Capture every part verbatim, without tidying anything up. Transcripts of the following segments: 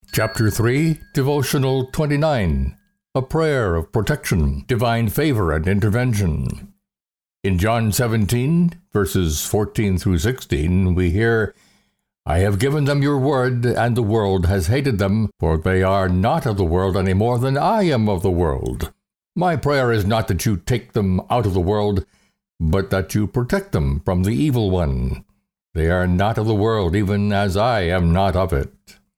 Chapter three, Devotional twenty-nine, A Prayer of Protection, Divine Favor and Intervention. In John seventeen, verses fourteen through sixteen, we hear, I have given them your word, and the world has hated them, for they are not of the world any more than I am of the world. My prayer is not that you take them out of the world, but that you protect them from the evil one. They are not of the world, even as I am not of it.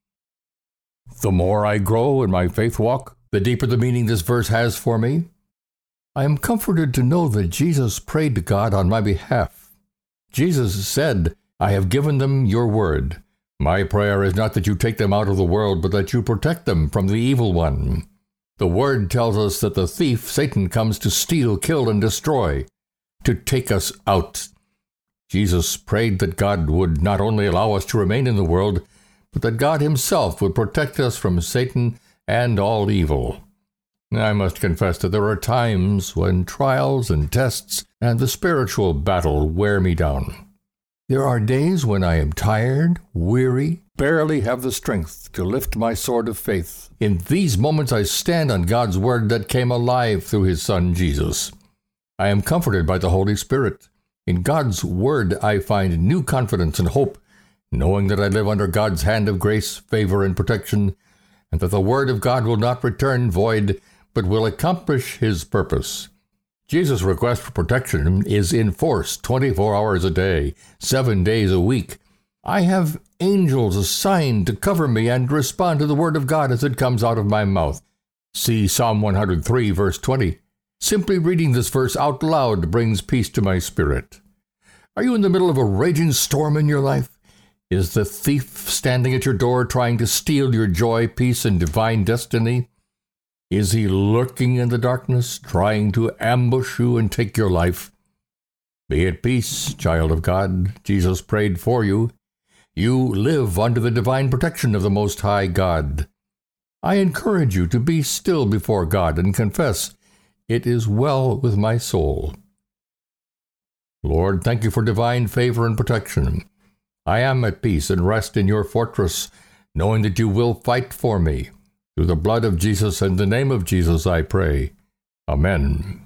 The more I grow in my faith walk, the deeper the meaning this verse has for me. I am comforted to know that Jesus prayed to God on my behalf. Jesus said, I have given them your word. My prayer is not that you take them out of the world, but that you protect them from the evil one. The word tells us that the thief, Satan, comes to steal, kill, and destroy, to take us out. Jesus prayed that God would not only allow us to remain in the world, but that God himself would protect us from Satan and all evil. I must confess that there are times when trials and tests and the spiritual battle wear me down. There are days when I am tired, weary, barely have the strength to lift my sword of faith. In these moments I stand on God's word that came alive through his Son Jesus. I am comforted by the Holy Spirit. In God's word I find new confidence and hope, knowing that I live under God's hand of grace, favor, and protection, and that the word of God will not return void, but will accomplish his purpose. Jesus' request for protection is in force twenty-four hours a day, seven days a week. I have angels assigned to cover me and respond to the word of God as it comes out of my mouth. See Psalm one hundred three, verse twenty. Simply reading this verse out loud brings peace to my spirit. Are you in the middle of a raging storm in your life? Is the thief standing at your door trying to steal your joy, peace, and divine destiny? Is he lurking in the darkness, trying to ambush you and take your life? Be at peace, child of God. Jesus prayed for you. You live under the divine protection of the Most High God. I encourage you to be still before God and confess, it is well with my soul. Lord, thank you for divine favor and protection. I am at peace and rest in your fortress, knowing that you will fight for me. Through the blood of Jesus and the name of Jesus I pray. Amen.